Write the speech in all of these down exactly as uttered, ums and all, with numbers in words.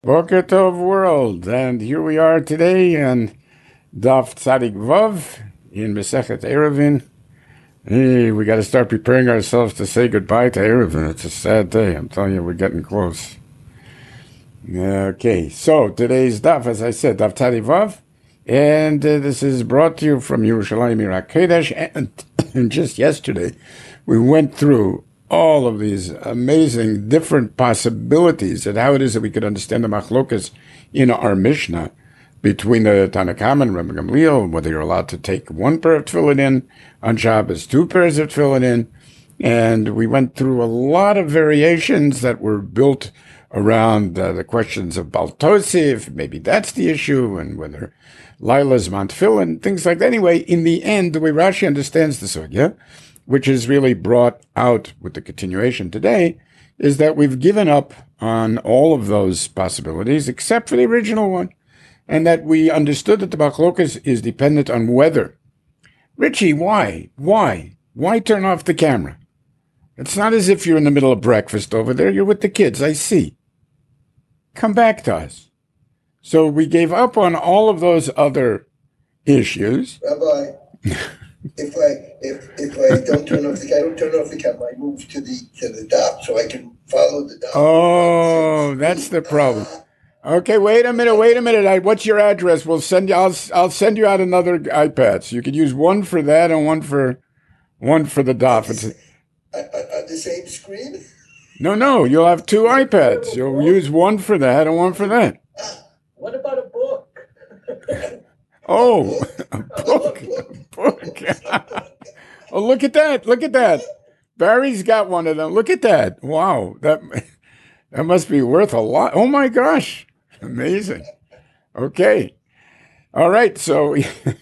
Boker Tov world, and here we are today in Daf Tzadik Vav in Masechet Eruvin. Hey, we got to start preparing ourselves to say goodbye to Eruvin. It's a sad day. I'm telling you, we're getting close. Okay, so today's Daf, as I said, Daf Tzadik Vav, and uh, this is brought to you from Yerushalayim Iraq Kodesh. And, and just yesterday, we went through all of these amazing different possibilities and how it is that we could understand the machlokas in our Mishnah between the Tanna Kamma and Rabbi Gamliel, whether you're allowed to take one pair of tefillin in on Shabbos, two pairs of tefillin in, and we went through a lot of variations that were built around uh, the questions of Baal Tosif, maybe that's the issue, and whether Lila's Mount tefillin, things like that. Anyway, in the end, the way Rashi understands the sugya, which is really brought out with the continuation today, is that we've given up on all of those possibilities except for the original one, and that we understood that the machlokas is dependent on weather. Richie, why? Why? Why turn off the camera? It's not as if you're in the middle of breakfast over there. You're with the kids, I see. Come back to us. So we gave up on all of those other issues. Rabbi, if I if if I don't turn off the I don't turn off the camera, I move to the to the dot so I can follow the dot. Oh, that's the problem. Okay, wait a minute, wait a minute. I, what's your address? We'll send you. I'll I'll send you out another iPad. So you could use one for that and one for one for the dot. On the, on the same screen? No, no. You'll have two iPads. You'll use one for that and one for that. What about a book? Oh, a book. A book. Oh, look at that. Look at that. Barry's got one of them. Look at that. Wow. That that must be worth a lot. Oh, my gosh. Amazing. Okay. All right. So,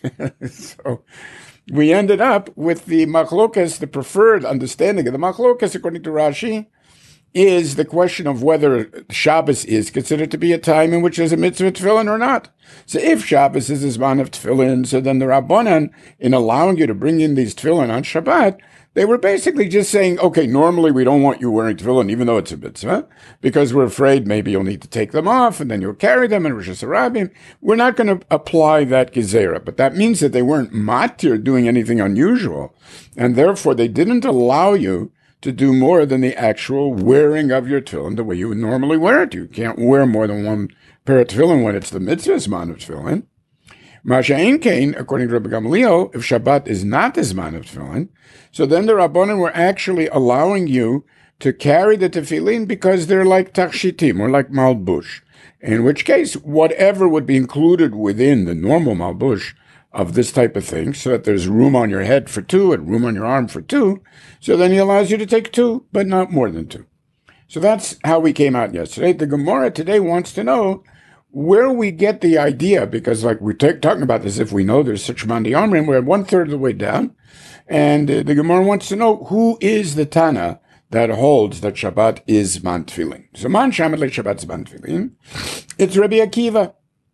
so we ended up with the machlokas, the preferred understanding of the machlokas, according to Rashi, is the question of whether Shabbos is considered to be a time in which there's a mitzvah tefillin or not. So if Shabbos is a zman of tefillin, so then the Rabbanan, in allowing you to bring in these tefillin on Shabbat, they were basically just saying, okay, normally we don't want you wearing tefillin, even though it's a mitzvah, because we're afraid maybe you'll need to take them off, and then you'll carry them in Rosh Hashanah. We're not going to apply that gezerah, but that means that they weren't matir doing anything unusual, and therefore they didn't allow you to do more than the actual wearing of your tefillin the way you would normally wear it. You can't wear more than one pair of tefillin when it's the mitzvah zman of tefillin. Masha ein kain, according to Rabbi Gamliel, if Shabbat is not the zman of tefillin, so then the Rabbanan were actually allowing you to carry the tefillin because they're like takshitim, or like malbush, in which case whatever would be included within the normal malbush of this type of thing, so that there's room on your head for two and room on your arm for two, so then he allows you to take two, but not more than two. So that's how we came out yesterday. The Gemara today wants to know where we get the idea, because like we're t- talking about this, if we know there's such mandi amrim, we're one third of the way down, and uh, the Gemara wants to know who is the Tana that holds that Shabbat is man tefillin. So man shamet le Shabbat man tefillin. It's Rabbi Akiva.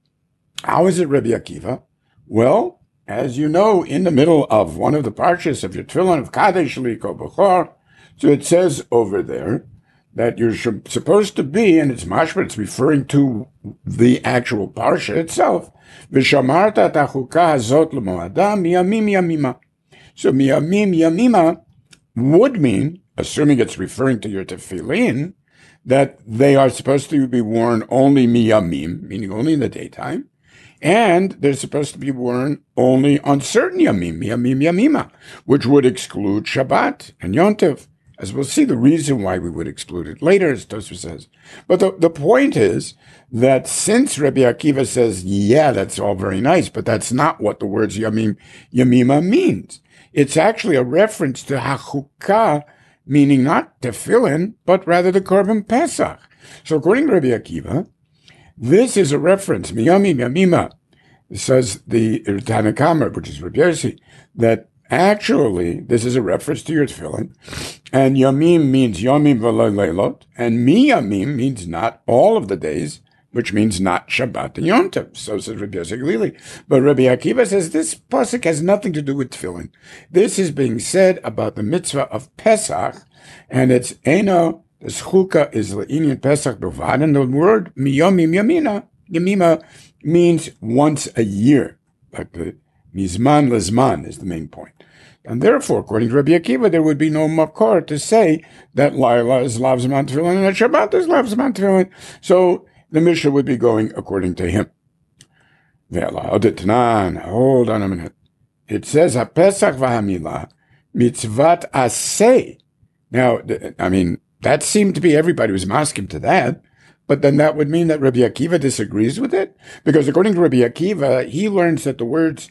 How is it Rabbi Akiva? Well, as you know, in the middle of one of the parshas of your tefillin of Kadesh Liko Bechor, so it says over there that you're supposed to be, and it's mashma, it's referring to the actual parsha itself, V'shamarta tachuka hazot l'moada miyamim yamima. So miyamim yamima would mean, assuming it's referring to your tefillin, that they are supposed to be worn only miyamim, meaning only in the daytime, and they're supposed to be worn only on certain yamim, yamim yamima, which would exclude Shabbat and Yom Tov. As we'll see the reason why we would exclude it later, as Tosfos says. But the, the point is that since Rabbi Akiva says, yeah, that's all very nice, but that's not what the words yamim yamima means. It's actually a reference to hachukah, meaning not tefillin, but rather the korban Pesach. So according to Rabbi Akiva, this is a reference, miyamim yamima, says the Tanna Kamma, which is Rabbi Yossi, that actually this is a reference to your tefillin, and yamim means yamim v'lo leilot, and miyamim means not all of the days, which means not Shabbat and Yom Tov. So says Rabbi Yossi Glili. But Rabbi Akiva says this pasuk has nothing to do with tefillin. This is being said about the mitzvah of Pesach, and it's eno The schulka is le'inyan Pesach b'vad, and the word miyomim yamina, yamima, means once a year. Like the mizman lezman is the main point. And therefore, according to Rabbi Akiva, there would be no makor to say that Laila is lav zman tefillin and that Shabbat is lav zman tefillin. So the Mishnah would be going according to him. Hold on a minute. It says, HaPesach v'hamila mitzvat aseh. Now, I mean, that seemed to be everybody was masking to that, but then that would mean that Rabbi Akiva disagrees with it? Because according to Rabbi Akiva, he learns that the words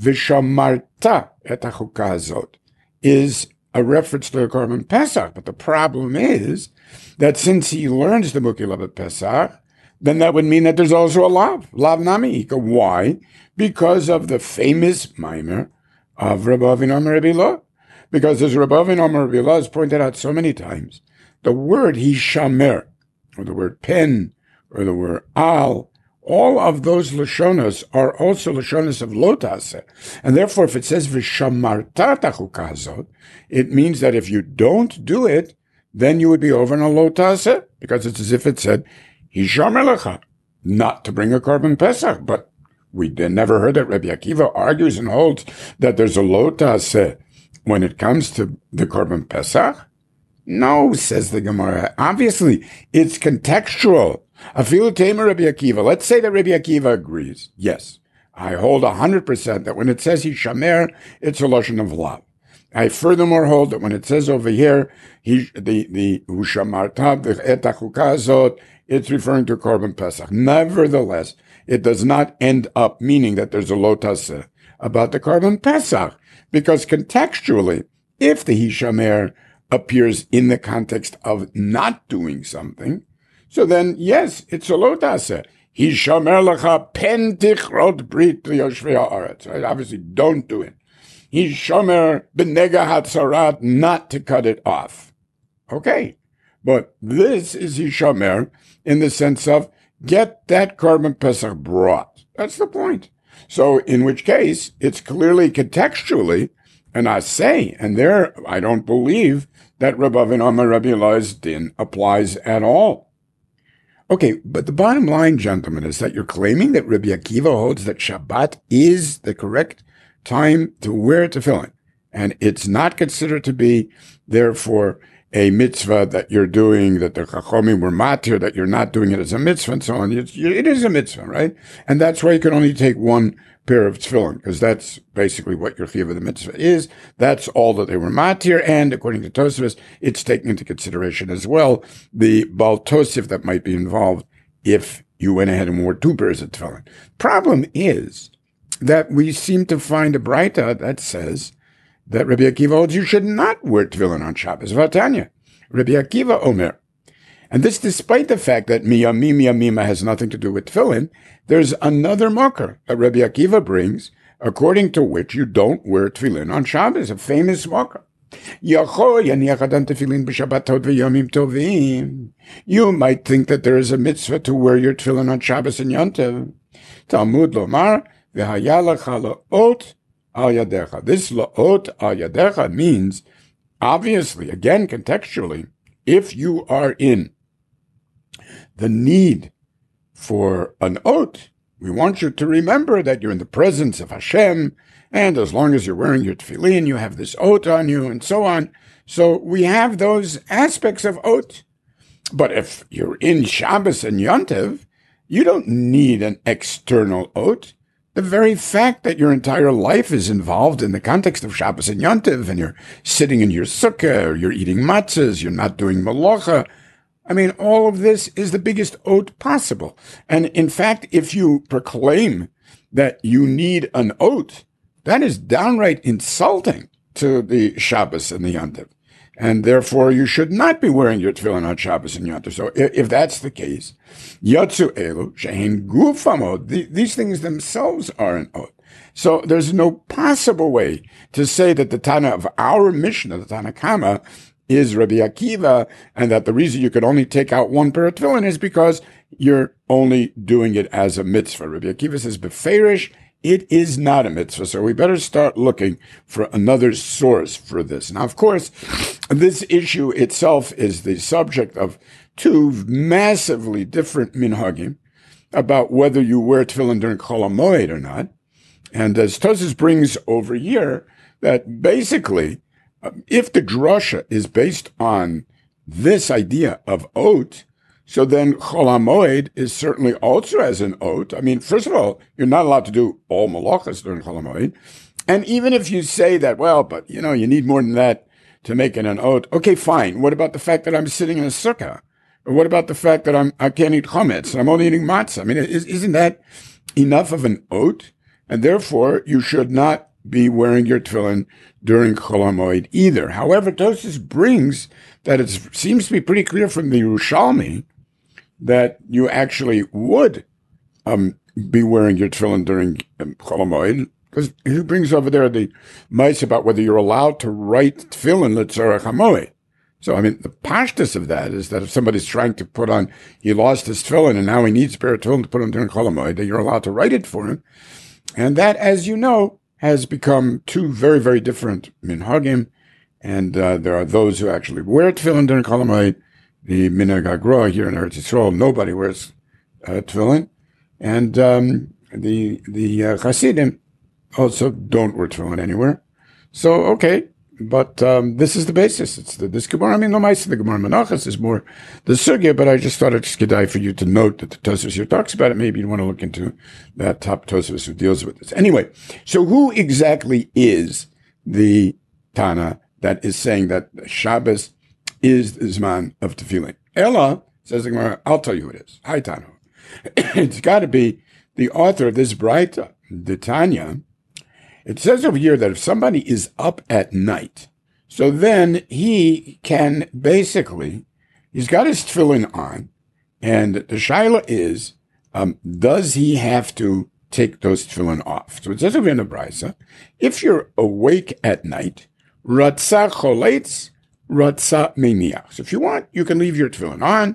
Vishamarta et hachukah hazot is a reference to the Korban Pesach. But the problem is that since he learns the Mukillah Pesach, then that would mean that there's also a lav, lav nami. Why? Because of the famous mimer of Rabbi Avinu Rabbi Lo. Because as Rabbi Avinu Rabbi Lo has pointed out so many times, the word hishamer, or the word pen, or the word al, all of those lashonas are also lashonas of lotase. And therefore, if it says vishamarta hachukah hazot, it means that if you don't do it, then you would be over in a lotase, because it's as if it said, hishamer lecha, not to bring a korban pesach. But we never heard that Rabbi Akiva argues and holds that there's a lotase when it comes to the korban pesach. No, says the Gemara. Obviously, it's contextual. Afilu Tamer Rabbi Akiva. Let's say that Rabbi Akiva agrees. Yes, I hold one hundred percent that when it says Hishamer, it's a lashon of lav. I furthermore hold that when it says over here, he, the the Hushamarta, the et hachukah hazot, it's referring to Korban Pesach. Nevertheless, it does not end up meaning that there's a lotase about the Korban Pesach, because contextually, if the Hishamer appears in the context of not doing something, so then, yes, it's a lotase. Hishamer lecha pen tichrot brit liyoshvei haaretz. Obviously, don't do it. Hishamer b'nega hatzarat, not to cut it off. Okay, but this is Hishamer in the sense of get that Korban Pesach brought. That's the point. So, in which case, it's clearly contextually an aseh, and there, I don't believe that Rabbi Avinu Rabbi Elazar's din applies at all. Okay, but the bottom line, gentlemen, is that you're claiming that Rabbi Akiva holds that Shabbat is the correct time to wear tefillin, and it's not considered to be, therefore, a mitzvah that you're doing, that the Chachomim were matir, that you're not doing it as a mitzvah, and so on. It's, it is a mitzvah, right? And that's why you can only take one pair of tefillin, because that's basically what your chiyuv of the mitzvah is. That's all that they were matir, and according to Tosfos, it's taken into consideration as well the Baal Tosif that might be involved if you went ahead and wore two pairs of tefillin. Problem is that we seem to find a braita that says that Rabbi Akiva holds you should not wear tefillin on Shabbos. Vatanya, Rabbi Akiva Omer. And this despite the fact that miyamim yamima has nothing to do with tefillin, there's another marker that Rabbi Akiva brings, according to which you don't wear tefillin on Shabbos, a famous marker. You might think that there is a mitzvah to wear your tefillin on Shabbos and Yom Tov. Talmud lomar v'hayalach la'ot al yadecha. This la'ot al yadecha means, obviously, again contextually, if you are in the need for an oath, we want you to remember that you're in the presence of Hashem, and as long as you're wearing your tefillin, you have this oath on you, and so on. So we have those aspects of oath. But if you're in Shabbos and Yom Tov, you don't need an external oath. The very fact that your entire life is involved in the context of Shabbos and Yom Tov, and you're sitting in your sukkah, or you're eating matzahs, you're not doing malacha, I mean, all of this is the biggest oath possible. And in fact, if you proclaim that you need an oath, that is downright insulting to the Shabbos and the Yom Tov. And therefore, you should not be wearing your tefillin on Shabbos and Yom Tov. So if that's the case, Yotzu Elu, Shehin Gufamod, these things themselves are an oath. So there's no possible way to say that the Tana of our Mishnah, the Tana Kama, is Rabbi Akiva, and that the reason you could only take out one pair of tefillin is because you're only doing it as a mitzvah. Rabbi Akiva says, Beferish, it is not a mitzvah, so we better start looking for another source for this. Now, of course, this issue itself is the subject of two massively different minhagim about whether you wear tefillin during Chol HaMoed or not. And as Tosfos brings over here, that basically, um, if the drasha is based on this idea of oat, so then Chol HaMoed is certainly also as an oat. I mean, first of all, you're not allowed to do all malachas during Chol HaMoed. And even if you say that, well, but, you know, you need more than that to make it an oat. Okay, fine. What about the fact that I'm sitting in a sukkah? Or what about the fact that I'm, I can't eat chametz and I'm only eating matzah? I mean, is, isn't that enough of an oat? And therefore, you should not be wearing your tefillin during Chol HaMoed either. However, Tosfos brings that it seems to be pretty clear from the Yerushalmi that you actually would um, be wearing your tefillin during um, Chol HaMoed, because he brings over there the mice about whether you're allowed to write tefillin l'tzorech hamoed. So, I mean, the pashtus of that is that if somebody's trying to put on, he lost his tefillin and now he needs a pair of tefillin to put on during Chol HaMoed, that you're allowed to write it for him. And that, as you know, has become two very, very different minhagim. And uh, there are those who actually wear tefillin during Chol HaMoed. The Minhag HaGra here in Eretz Yisrael, nobody wears uh, tefillin. And um, the the uh, Hasidim also don't wear tefillin anywhere. So, okay, but um, this is the basis. It's the, this Gemara, I mean, Lamaisa, the Gemara Menachos is more the sugya, but I just thought it's kedai for you to note that the Tosfos here talks about it. Maybe you want to look into that top Tosfos who deals with this. Anyway, so who exactly is the Tana that is saying that Shabbos is the Zman of Tefillin? Ella, says the Gemara, I'll tell you who it is. Hi, Tana. It's got to be the author of this Braita, the Tanya. It says over here that if somebody is up at night, so then he can basically, he's got his tefillin on, and the shaila is, um, does he have to take those tefillin off? So it says over in the Braisa, if you're awake at night, ratza choletz, ratza meniach. So if you want, you can leave your tefillin on,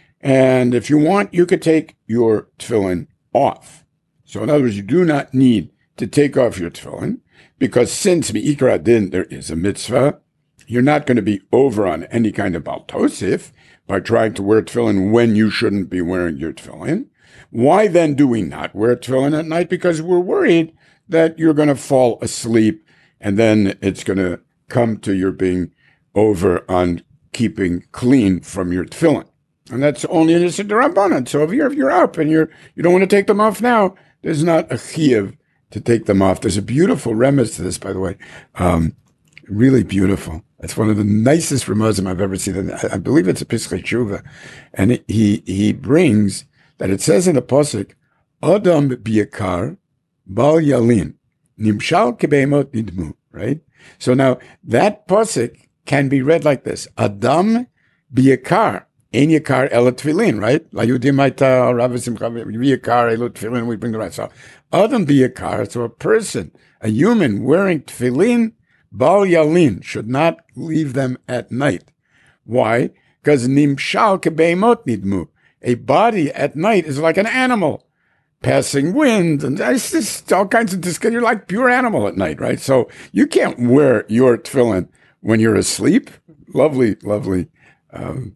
and if you want, you could take your tefillin off. So in other words, you do not need to take off your tefillin, because since mi'ikra adin there is a mitzvah, you're not going to be over on any kind of Baal Tosif by trying to wear tefillin when you shouldn't be wearing your tefillin. Why then do we not wear tefillin at night? Because we're worried that you're going to fall asleep and then it's going to come to your being over on keeping clean from your tefillin. And that's only in the Rabbanan. So if you're, if you're up and you're, you don't want to take them off now, there's not a chiyuv to take them off. There's a beautiful remez to this, by the way. Um, really beautiful. It's one of the nicest remezim I've ever seen. I, I believe it's a Pischei Tshuva. And it, he he brings that it says in the Pasuk, Adam biyakar bal yalin, nimshal kebeimot nidmu, right? So now that Pasuk can be read like this. Adam biyakar. Ein yakar ela tefillin, right? La yudim aita rav simcha biyakar ela tefillin. We bring the right. So Adam biyakar, so a person, a human wearing tefillin, bal yalin, should not leave them at night. Why? Because nimshal kebeimot nidmu. A body at night is like an animal, passing wind, and it's just all kinds of discomfort. You're like pure animal at night, right? So you can't wear your tefillin when you're asleep. Lovely, lovely. Um,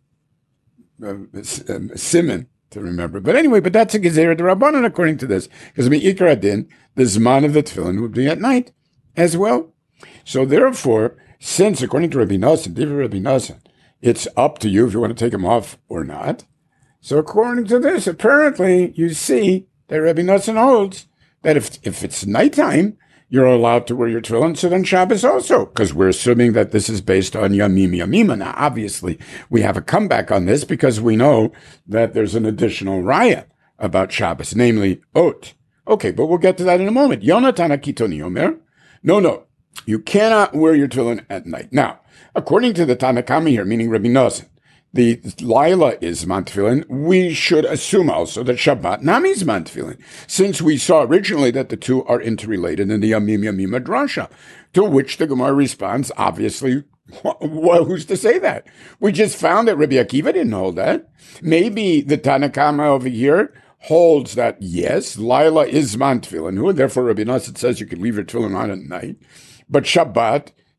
Uh, um, Simon to remember. But anyway, but that's a Gezerah D'Rabbanan according to this. Because Mi'ikra Adin, the Zman of the Tefillin would be at night as well. So therefore, since according to Rabbi Nosson, Divrei Rabbi Nosson, it's up to you if you want to take them off or not. So according to this, apparently you see that Rabbi Nosson holds that if, if it's nighttime, you're allowed to wear your tefillin, so then Shabbos also, because we're assuming that this is based on Yamim Yamima. Now, obviously, we have a comeback on this because we know that there's an additional raya about Shabbos, namely oat. Okay, but we'll get to that in a moment. Yonatan Akitoni Omer, no, no, you cannot wear your tefillin at night. Now, according to the Tanakama here, meaning Rabbi Nosson, the Laila is Zman Tefillin, we should assume also that Shabbat Nami is Zman Tefillin, since we saw originally that the two are interrelated in the Yamim Yamima Drasha, to which the Gemara responds, obviously, well, who's to say that? We just found that Rabbi Akiva didn't hold that. Maybe the Tanakama over here holds that, yes, Laila is Zman Tefillin, who, therefore Rabbi Nosson says you can leave your tefillin on at night, but Shabbat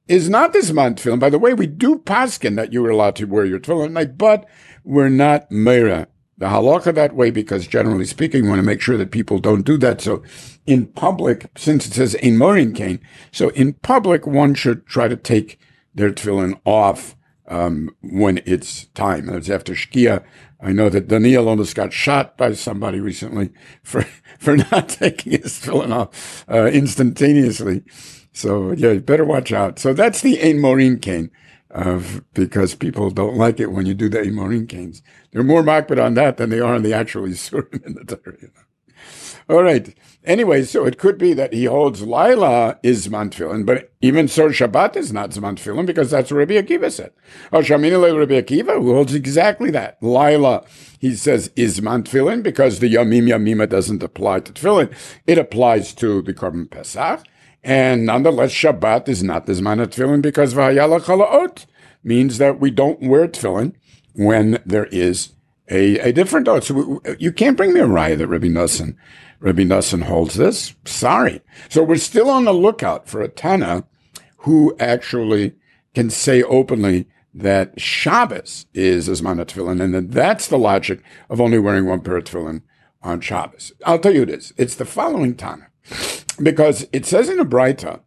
is not this man tefillin. By the way, we do paskin that you were allowed to wear your tefillin at night, but we're not meira the halacha that way because, generally speaking, we want to make sure that people don't do that. So in public, since it says ein morin kain, so in public, one should try to take their tefillin off um, when it's time. It's after Shkia. I know that Daniel almost got shot by somebody recently for for not taking his tefillin off uh, instantaneously. So, yeah, you better watch out. So that's the ein morin kain. Of because people don't like it when you do the ein morin kains. They're more makbid on that than they are on the actual isurim in the Torah. You know? All right. Anyway, so it could be that he holds Laila is zman tefillin, but even so, Shabbat is not zman tefillin because that's what Rabbi Akiva said. Oh, Shamina le Rabbi Akiva, who holds exactly that. Laila, he says, is zman tefillin because the Yamim Yamima doesn't apply to tefillin. It applies to the Korban Pesach. And nonetheless, Shabbat is not the Zman of Tefillin because V'hayala Chalaot means that we don't wear Tefillin when there is a, a different oath. So we, you can't bring me a raya that Rabbi Nosson, Rabbi Nosson holds this. Sorry. So we're still on the lookout for a Tana who actually can say openly that Shabbos is a Zman of Tefillin, and that that's the logic of only wearing one pair of Tefillin on Shabbos. I'll tell you it is. It's the following Tana. Because it says in the Braita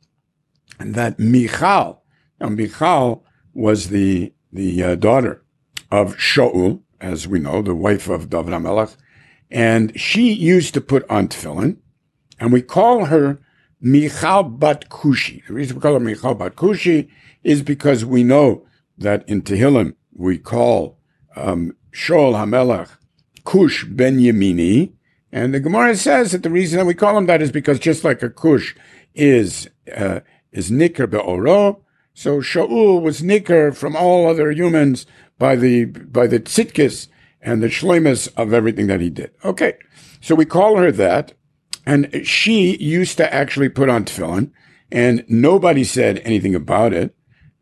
that Michal, now Michal was the the uh, daughter of Shaul, as we know, the wife of David HaMelech, and she used to put on tefillin, and we call her Michal Bat Kushi. The reason we call her Michal Bat Kushi is because we know that in Tehillim we call um, Shaul HaMelech Kush Ben Yemini. And the Gemara says that the reason that we call him that is because just like a kush is uh, is nicker be'oro, so Shaul was nicker from all other humans by the by the tzidkis and the shleimus of everything that he did. Okay, so we call her that, and she used to actually put on tefillin, and nobody said anything about it.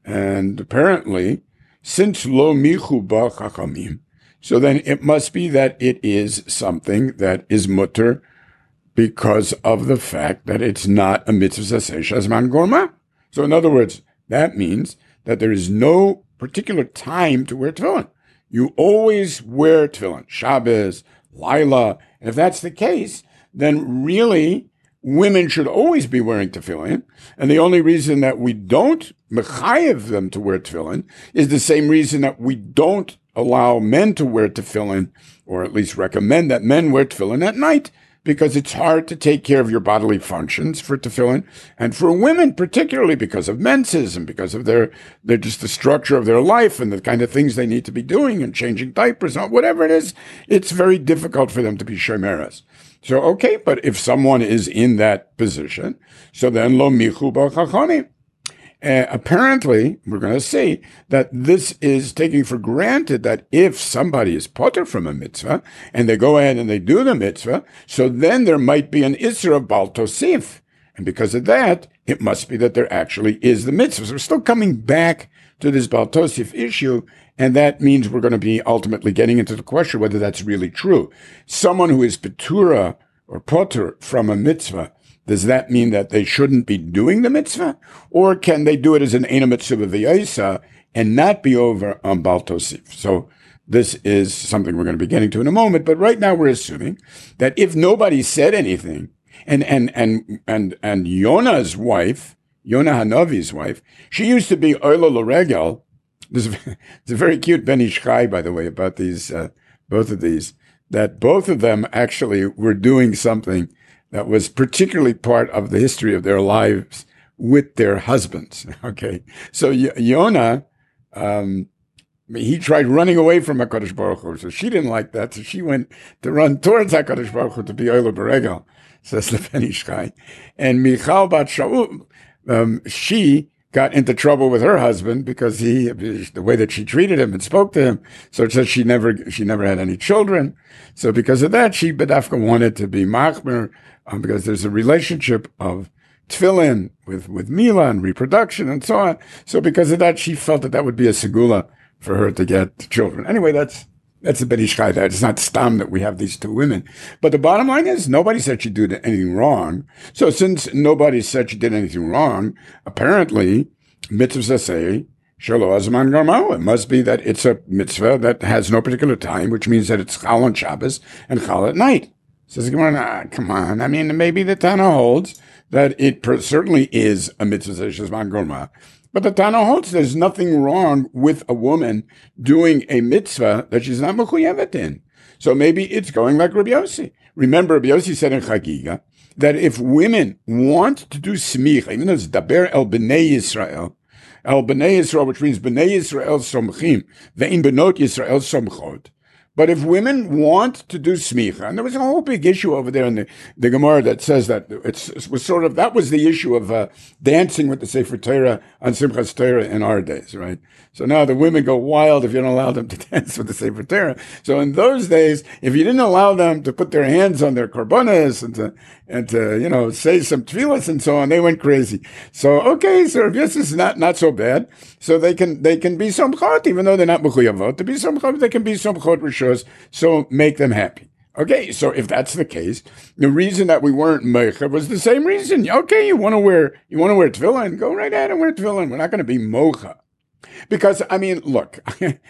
And apparently, since lo michu ba chachamim, so then it must be that it is something that is mutter because of the fact that it's not a mitzvah saseh shazman gorma. So in other words, that means that there is no particular time to wear tefillin. You always wear tefillin, Shabbos, Laila. And if that's the case, then really women should always be wearing tefillin. And the only reason that we don't mechayev them to wear tefillin is the same reason that we don't allow men to wear tefillin, or at least recommend that men wear tefillin at night, because it's hard to take care of your bodily functions for tefillin, and for women particularly because of menses and because of their, their just the structure of their life and the kind of things they need to be doing and changing diapers or whatever it is, it's very difficult for them to be shomeras. So, okay, but if someone is in that position, so then lo michu ba chachamim. Uh, apparently, we're going to see that this is taking for granted that if somebody is potter from a mitzvah and they go ahead and they do the mitzvah, so then there might be an isser of bal tosif. And because of that, it must be that there actually is the mitzvah. So we're still coming back to this bal tosif issue, and that means we're going to be ultimately getting into the question whether that's really true. Someone who is petura or potter from a mitzvah, does that mean that they shouldn't be doing the mitzvah? Or can they do it as an Eina Mitzvah V'Yaisa and not be over on Bal Tosif? So this is something we're going to be getting to in a moment. But right now we're assuming that if nobody said anything, and and and and and Yonah's wife, Yonah Hanavi's wife, she used to be Oila L'Regel. There's a, it's a very cute Ben Ish Chai, by the way, about these, uh, both of these, that both of them actually were doing something that was particularly part of the history of their lives with their husbands. Okay. So y- Yonah, um, he tried running away from HaKadosh Baruch Hu. So she didn't like that. So she went to run towards HaKadosh Baruch Hu to be Oila B'Regel, says the Ben Ish Chai. And Michal Bat Shaul, um, she got into trouble with her husband because he, the way that she treated him and spoke to him. So it says she never, she never had any children. So because of that, she Bedafka wanted to be machmer, um, because there's a relationship of tefillin with, with Mila and reproduction and so on. So because of that, she felt that that would be a segula for her to get children. Anyway, that's, that's the Ben Ish Chai. It's not stam that we have these two women. But the bottom line is nobody said she did anything wrong. So since nobody said she did anything wrong, apparently mitzvah say, Shelo Azman Garmau. It must be that it's a mitzvah that has no particular time, which means that it's Chal on Shabbos and Chal at night. Says Gemara, nah, come on. I mean, maybe the Tana holds that it per- certainly is a mitzvah Shezman Gorma. But the Tana holds there's nothing wrong with a woman doing a mitzvah that she's not mechuyevet in. So maybe it's going like Rabbi Yossi. Remember, Rabbi Yossi said in Chagiga that if women want to do smicha, even though it's daber el b'nei Yisrael, el b'nei Yisrael, which means b'nei Yisrael somchim, ve'in benot Yisrael somchot. But if women want to do smicha, and there was a whole big issue over there in the, the Gemara that says that it's, it was sort of, that was the issue of uh, dancing with the Sefer Torah on Simchas Torah in our days, right? So now the women go wild if you don't allow them to dance with the Sefer Torah. So in those days, if you didn't allow them to put their hands on their korbanos and to, and to, you know, say some tefillas and so on, they went crazy. So, okay, so yes, it's not, not so bad. So they can, they can be somchot, even though they're not mechuyavot. To be somchot, they can be somchot rishos, so make them happy. Okay, so if that's the case, the reason that we weren't meicha was the same reason. Okay, you want to wear, you want to wear tefillin, go right ahead and wear tefillin. We're not going to be mocha. Because, I mean, look,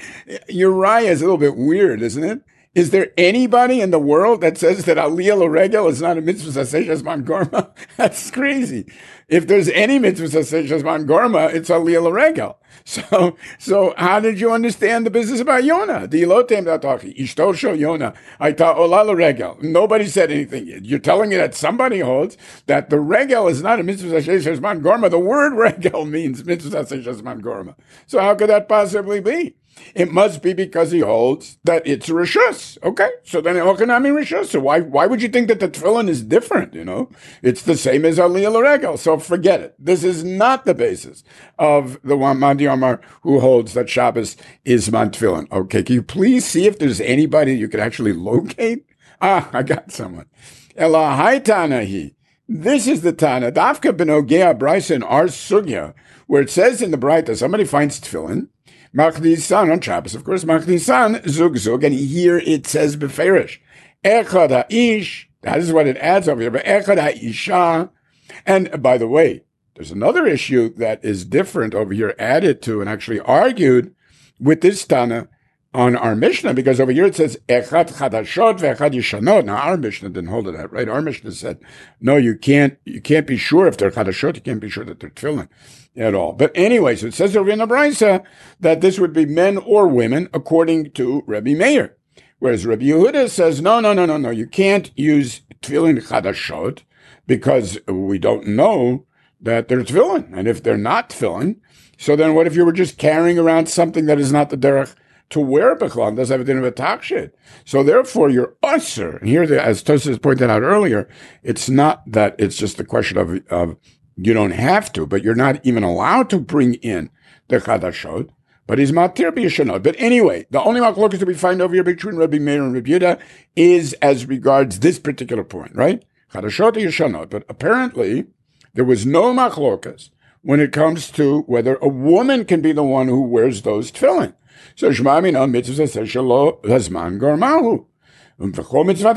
Uriah is a little bit weird, isn't it? Is there anybody in the world that says that Aliyah L'Regel is not a mitzvah saseh shazman gorma? That's crazy. If there's any mitzvah saseh shazman gorma, it's Aliyah L'Regel. So, so how did you understand the business about Yonah? The Elotem Datochi, Ishtol Shel Yonah, Aita Ola L'Regel. Nobody said anything. You're telling me that somebody holds that the regel is not a mitzvah saseh shazman gorma. The word regel means mitzvah saseh shazman gorma. So how could that possibly be? It must be because he holds that it's rishus. Okay, so then Elkanami rishus. So why why would you think that the tefillin is different? You know, it's the same as Aliyah L'Regel. So forget it. This is not the basis of the one Mandi Amar who holds that Shabbos is man tefillin. Okay, can you please see if there's anybody you could actually locate? Ah, I got someone. Elahai Tanahi. This is the Tana. Dafka benogea Brisa in our sugya, where it says in the Brita, somebody finds tefillin. Machdisan on Shabbos, of course, Machdisan, Zug Zug, and here it says Beferish. Echad ha'ish, that is what it adds over here, but Echad ha'isha. And by the way, there's another issue that is different over here, added to and actually argued with this Tana on our Mishnah, because over here it says Echad chadashot ve'echad yishanot. Now our Mishnah didn't hold to that, right? Our Mishnah said, no, you can't, you can't be sure if they're chadashot, you can't be sure that they're tefillin at all. But anyway, so it says over in the Brisa that this would be men or women according to Rabbi Meir. Whereas Rabbi Yehuda says, no, no, no, no, no, you can't use tefillin chadashot because we don't know that they're tefillin. And if they're not tefillin, so then what if you were just carrying around something that is not the derech to wear bechlan, doesn't have a din of a takshit? So therefore you're usher. And here, as Tosfos pointed out earlier, it's not that it's just a question of, of you don't have to, but you're not even allowed to bring in the chadashot, but he's matir b'yishanot. But anyway, the only machlokas that we find over here between Rabbi Meir and Rabbi Yehuda is as regards this particular point, right? Chadashot or yishanot. But apparently, there was no machlokas when it comes to whether a woman can be the one who wears those tefillin. So Shema Mina mitzvah says shelo hazman gormahu. So since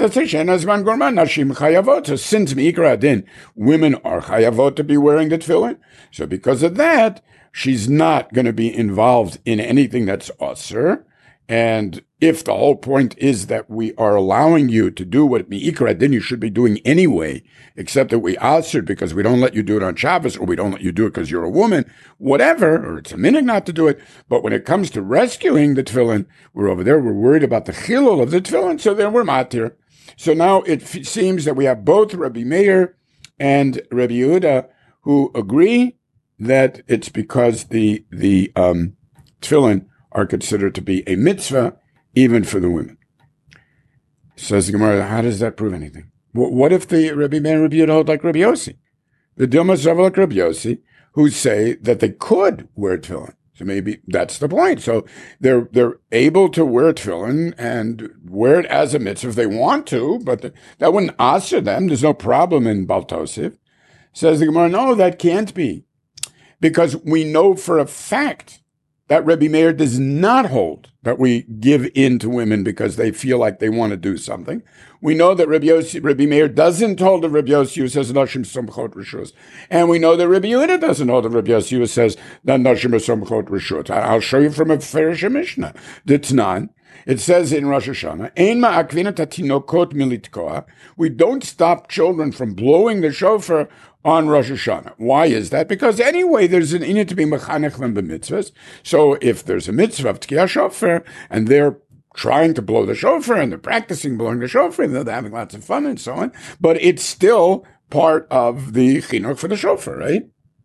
Mikra Adin, women are chayavot to be wearing the tefillin, so because of that, she's not going to be involved in anything that's usher. And if the whole point is that we are allowing you to do what Mikra Adin you should be doing anyway, except that we usher because we don't let you do it on Shabbos, or we don't let you do it because you're a woman, whatever, or it's a minute not to do it. But when it comes to rescuing the tefillin, we're over there, we're worried about the chilul of the tefillin, so then we're matir. So now it f- seems that we have both Rabbi Meir and Rabbi Yehuda who agree that it's because the, the um, tefillin are considered to be a mitzvah, even for the women. Says the Gemara, how does that prove anything? What if the Rabbi Meir and Rabbi Yehuda hold like Rabbi Yossi? The Dilmas are like Rabbi Yossi, who say that they could wear tefillin. So maybe that's the point. So they're they're able to wear tefillin and wear it as a mitzvah if they want to, but the, that wouldn't answer them. There's no problem in Baltosif. Says the Gemara, no, that can't be. Because we know for a fact that Rebbe Meir does not hold that we give in to women because they feel like they want to do something. We know that Rebbe, Yossi, Rebbe Meir doesn't hold that Rebbe Yossi who says Noshim Somchot Rishus. And we know that Rebbe Yehuda doesn't hold that Rebbe Yossi who says that Noshim Somchot Rishus. I'll show you from a Ferish Mishnah. The Tnan. It says in Rosh Hashanah, Ein ma'akvina tatinokot militkoa. We don't stop children from blowing the shofar on Rosh Hashanah. Why is that? Because anyway, there's an inyan to be mechanech them b'mitzvahs. So if there's a mitzvah of tkiyah shofar, and they're trying to blow the shofar, and they're practicing blowing the shofar, and they're having lots of fun and so on, but it's still part of the chinuch for the shofar, right?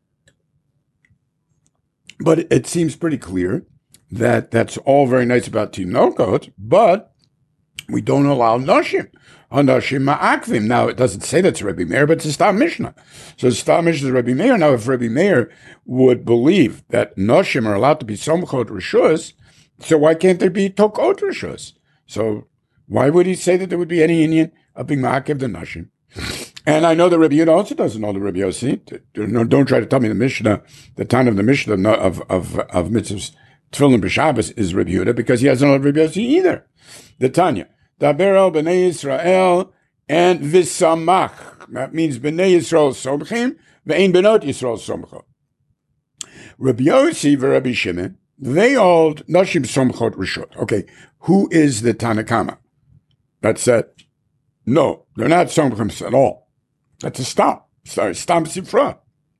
But it seems pretty clear that that's all very nice about tinokot, but we don't allow noshim. Noshim ma'akvim. Now, it doesn't say that's Rebbe Meir, but it's a Stam Mishnah. So Stam Mishnah is Rebbe Meir. Now, if Rebbe Meir would believe that noshim are allowed to be somchot rishus, so why can't there be tokot rishus? So why would he say that there would be any inyan of being ma'akiv the noshim? And I know that Rebbe Yehuda also doesn't know the Rebbe Yossi. Don't try to tell me the Mishnah, the time of the Mishnah of, of, of mitzvahs, Tefillin b'Shabbos is Rebbe Yehuda because he hasn't heard Rebbe Yossi either. The Tanya, Daber el b'nei Yisrael and v'samach. That means b'nei Yisrael somchim v'ein benot Yisrael somchot. Rebbe Yossi v'Rebbe Shimon, they hold noshim somchot rishot. Okay, who is the Tanakama? That's it. No, they're not somchim at all. That's a stam. Sorry, stam sifra.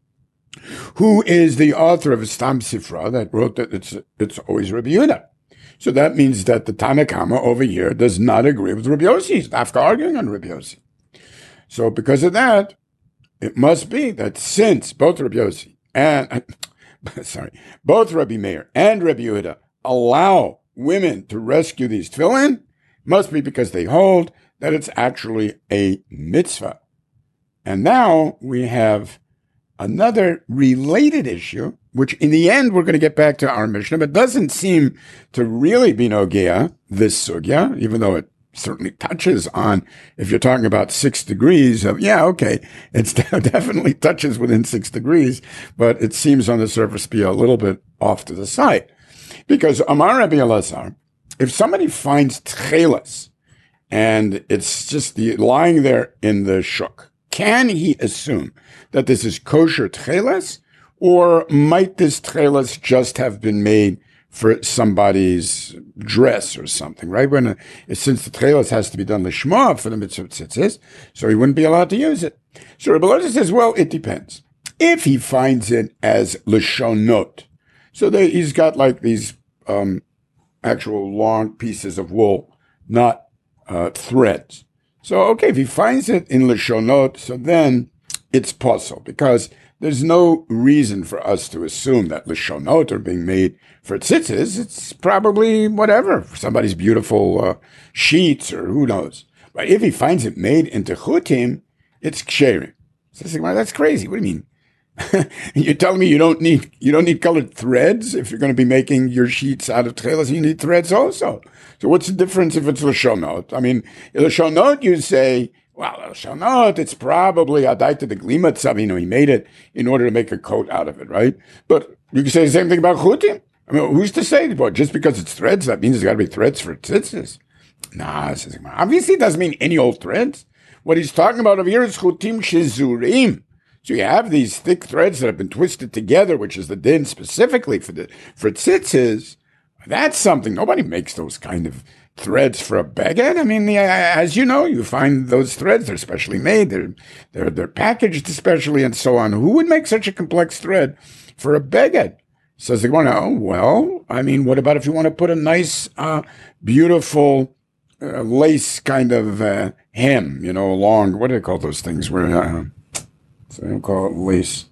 Who is the author of a Stam Sifra that wrote that it's it's always Rebbe Yehuda? So that means that the Tanakama over here does not agree with Rebbe Yossi. He's after arguing on Rebbe Yossi. So because of that, it must be that since both Rebbe Yossi and sorry, both Rebbe Meir and Rebbe Yehuda allow women to rescue these tefillin, must be because they hold that it's actually a mitzvah. And now we have another related issue, which in the end we're going to get back to our Mishnah, but doesn't seem to really be nogea, this sugya, even though it certainly touches on, if you're talking about six degrees of, yeah, okay, it definitely touches within six degrees, but it seems on the surface to be a little bit off to the side. Because Amar Rabbi Elazar, if somebody finds tchelas and it's just the, lying there in the shuk, can he assume that this is kosher tchelas, or might this tchelas just have been made for somebody's dress or something, right? When a, since the tchelas has to be done lishma for the mitzvah tzitzis, so he wouldn't be allowed to use it. So Rebbe Elazar says, well, it depends. If he finds it as lishonot, so they, he's got like these um, actual long pieces of wool, not uh, threads. So, okay, if he finds it in lishonot, so then it's puzzle, because there's no reason for us to assume that lishonot are being made for tzitzis. It's probably whatever, for somebody's beautiful uh, sheets or who knows. But if he finds it made into chutim, it's ksherim. So well, that's crazy. What do you mean? You're telling me you don't need you don't need colored threads if you're going to be making your sheets out of tchelas? You need threads also. So what's the difference if it's lishonot? I mean, lishonot, you say, well, lishonot, it's probably adaita the glima tzav. You know, he made it in order to make a coat out of it, right? But you can say the same thing about chutim. I mean, who's to say? Well, just because it's threads, that means there's got to be threads for tzitzis. Nah, obviously it doesn't mean any old threads. What he's talking about over here is chutim shizurim. So you have these thick threads that have been twisted together, which is the din specifically for the for tzitzis. That's something. Nobody makes those kind of threads for a beged. I mean, the, as you know, you find those threads, they're specially made, they're, they're, they're packaged especially, and so on. Who would make such a complex thread for a beged? Says the Gemara, oh, well, I mean, what about if you want to put a nice, uh, beautiful uh, lace kind of uh, hem, you know, long, what do they call those things? Where, uh, so they don't call it lace.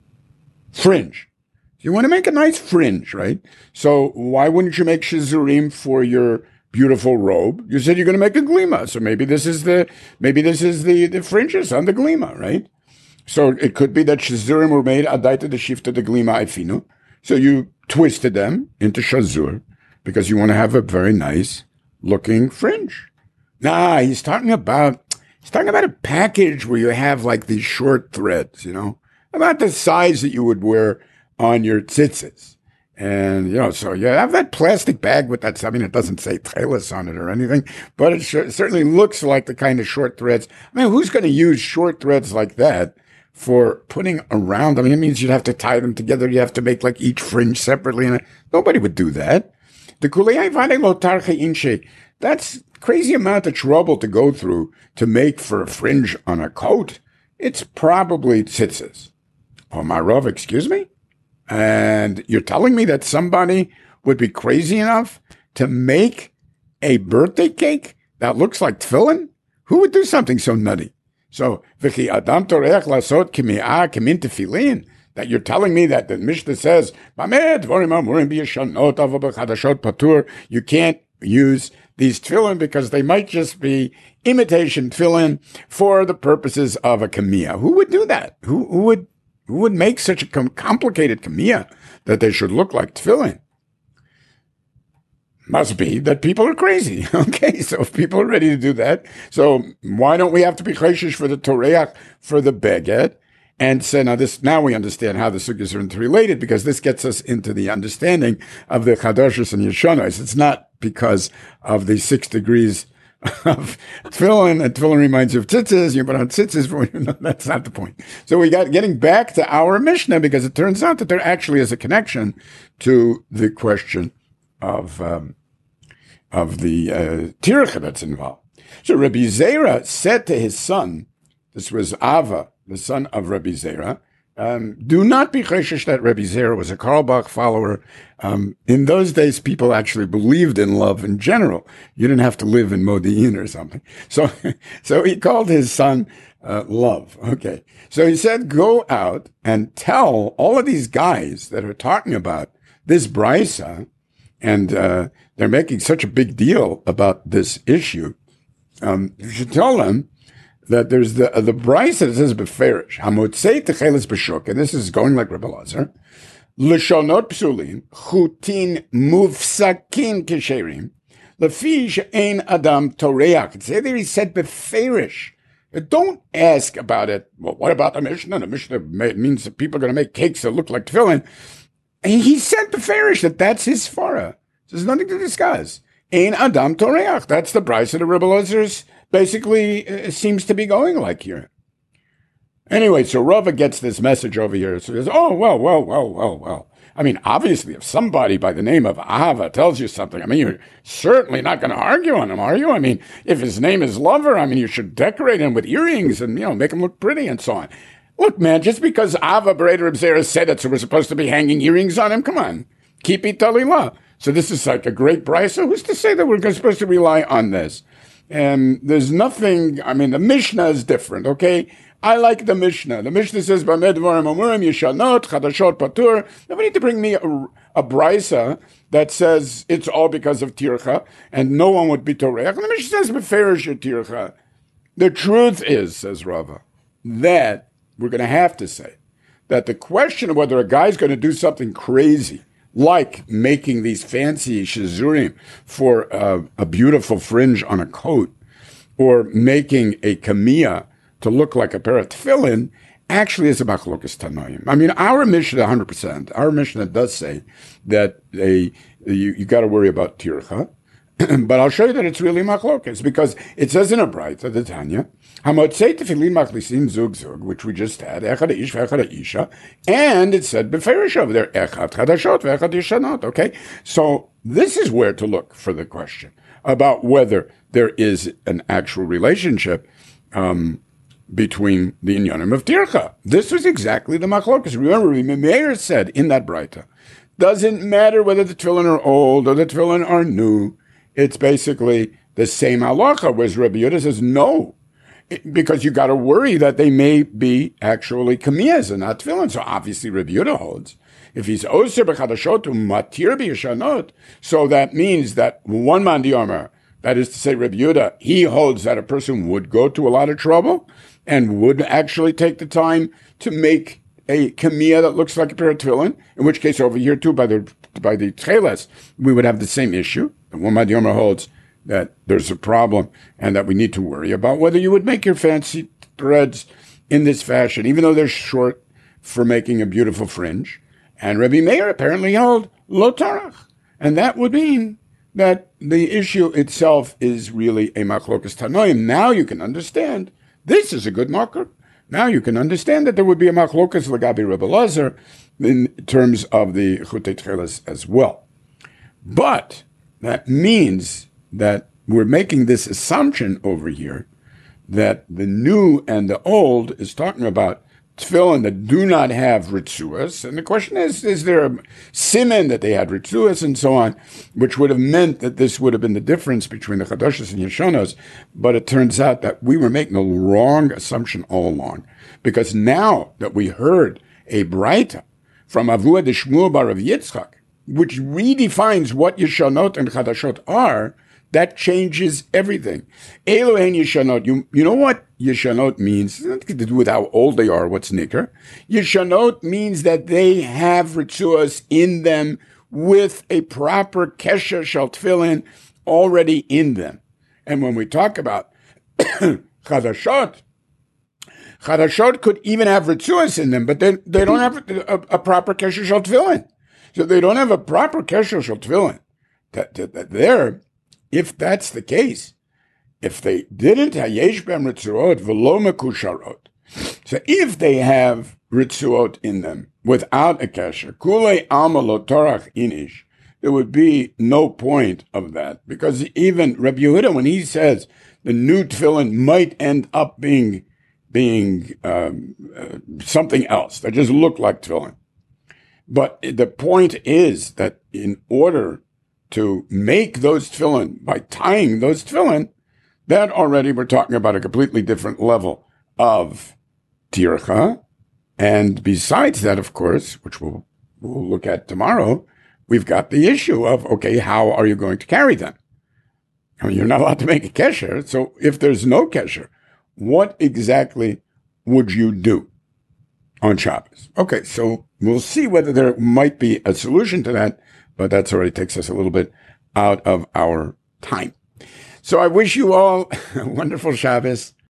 Fringe. You want to make a nice fringe, right? So why wouldn't you make shizurim for your beautiful robe? You said you're going to make a glima, so maybe this is the maybe this is the, the fringes on the glima, right? So it could be that shizurim were made adaita the shifta the glima ifinu. So you twisted them into shazur because you want to have a very nice looking fringe. Nah, he's talking about he's talking about a package where you have like these short threads, you know, about the size that you would wear on your tzitzis. And, you know, so you have that plastic bag with that, I mean, it doesn't say Tcheles on it or anything, but it, it certainly looks like the kind of short threads. I mean, who's going to use short threads like that for putting around? I mean, it means you'd have to tie them together. You have to make like each fringe separately. And nobody would do that. The kulei vade lo tarche inche. That's crazy amount of trouble to go through to make for a fringe on a coat. It's probably tzitzis. Oh, my Rav, excuse me? And you're telling me that somebody would be crazy enough to make a birthday cake that looks like tefillin? Who would do something so nutty? So, v'chi adam toreach lasot k'mi'ah k'min tefillin, that you're telling me that the Mishnah says, you can't use these tefillin because they might just be imitation tefillin for the purposes of a kamiyah. Who would do that? Who, who would who would make such a com- complicated kamiyah that they should look like tefillin? Must be that people are crazy. Okay, so if people are ready to do that, so why don't we have to be chayshish for the toreach for the beged? And so now this, now we understand how the sugyas are interrelated, because this gets us into the understanding of the chadashos and yeshonos. It's not because of the six degrees of tefillin, and tefillin reminds you of tzitzis, you put on tzitzis, for, no, that's not the point. So we got getting back to our Mishnah, because it turns out that there actually is a connection to the question of, um, of the, uh, tircha that's involved. So Rabbi Zera said to his son, this was Ava, the son of Rabbi Zera, um, do not be chayshish that Rabbi Zera was a Karlbach follower. Um, in those days, people actually believed in love in general. You didn't have to live in Modi'in or something. So, so he called his son, uh, Love. Okay. So he said, go out and tell all of these guys that are talking about this brisa, and, uh, they're making such a big deal about this issue. Um, you should tell them that there's the uh, the brisa that says beferish hamotzei techeles b'shuk, and this is going like Rebbe Lazar. L'shonot psulin chutin mufsakin kesherim lefish ein adam toreach. It's either he said beferish. Don't ask about it. Well, what about the Mishnah? The Mishnah means that people are going to make cakes that look like tefillin. And he said beferish that that's his svara. There's nothing to discuss. Ein adam toreach. That's the brisa that Rebbe Lazar's basically uh, seems to be going like here. Anyway, so Rava gets this message over here. So he says, oh, well, well, well, well, well. I mean, obviously, if somebody by the name of Ahava tells you something, I mean, you're certainly not going to argue on him, are you? I mean, if his name is Lover, I mean, you should decorate him with earrings and, you know, make him look pretty and so on. Look, man, just because Ahava Bereder Abzera said it, so we're supposed to be hanging earrings on him, come on. Keep it talila. So this is like a great brisa. Who's to say that we're supposed to rely on this? And there's nothing, I mean, the Mishnah is different, okay? I like the Mishnah. The Mishnah says, B'med dvarim omurim yeshanot, chadashot patur. Nobody need to bring me a, a brisa that says it's all because of tircha, and no one would be toreach. And the Mishnah says, beferish your tircha. The truth is, says Rava, that we're going to have to say that the question of whether a guy's going to do something crazy, like making these fancy shazurim for uh, a beautiful fringe on a coat, or making a kamiyah to look like a pair of tefillin, actually is a machlokas tanoim. I mean, our Mishnah, one hundred percent, our Mishnah does say that a, you, you got to worry about tircha, but I'll show you that it's really machlokas, because it says in a brayta, the Tanya, hamotzei tefillin machlisin zug zug, which we just had, echad ish ve'echad isha, and it said beferish over there, echad chadashot ve'echad yeshanot, okay? So this is where to look for the question about whether there is an actual relationship um, between the inyanim of tircha. This was exactly the machlokas. Remember, Meir said in that brayta, doesn't matter whether the tefillin are old or the tefillin are new. It's basically the same halacha, whereas Rabbi Yehuda says no, it, because you got to worry that they may be actually kamiyas and not tefillin. So obviously Rabbi Yehuda holds, if he's oser b'chadashot u'matir b'yeshanot, so that means that one man diyomer, that is to say Rabbi Yehuda, he holds that a person would go to a lot of trouble and would actually take the time to make a kamiyah that looks like a pair of tefillin, in which case over here too, by the by the tcheles, we would have the same issue. The one man diyomer holds that there's a problem and that we need to worry about whether you would make your fancy threads in this fashion, even though they're short, for making a beautiful fringe. And Rabbi Meir apparently held lo tarach. And that would mean that the issue itself is really a machlokas tanoim. Now you can understand this is a good marker. Now you can understand that there would be a machlokas legabi Rebbe Elazar in terms of the chutei tcheles as well. But that means that we're making this assumption over here that the new and the old is talking about tefillin that do not have ritzuas. And the question is, is there a siman that they had ritzuas and so on, which would have meant that this would have been the difference between the chadashos and yeshonos. But it turns out that we were making a wrong assumption all along. Because now that we heard a braita from Avua de Shmuel bar of Yitzchak, which redefines what yeshonot and chadashot are, that changes everything. Elohen yeshanot. You, you know what yeshanot means? It's nothing to do with how old they are, what's nicker. Yeshanot means that they have ritzuas in them with a proper kesher shel tefillin already in them. And when we talk about chadashot, chadashot could even have ritzuas in them, but they, they don't have a, a, a proper kesher shel tefillin. So they don't have a proper kesher shel tefillin. That, that, that there, if that's the case, if they didn't have yesh bem ritzuot v'lo mekusharot, so if they have ritzuot in them without a kesher, kulei alma lo torach inish, there would be no point of that, because even Rabbi Yehuda, when he says the new tefillin might end up being being um, uh, something else that just looked like tefillin, but the point is that in order to make those tefillin, by tying those tefillin, that already we're talking about a completely different level of tircha. And besides that, of course, which we'll, we'll look at tomorrow, we've got the issue of, okay, how are you going to carry them? I mean, you're not allowed to make a kesher. So if there's no kesher, what exactly would you do on Shabbos? Okay, so we'll see whether there might be a solution to that, but that already takes us a little bit out of our time. So I wish you all a wonderful Shabbos.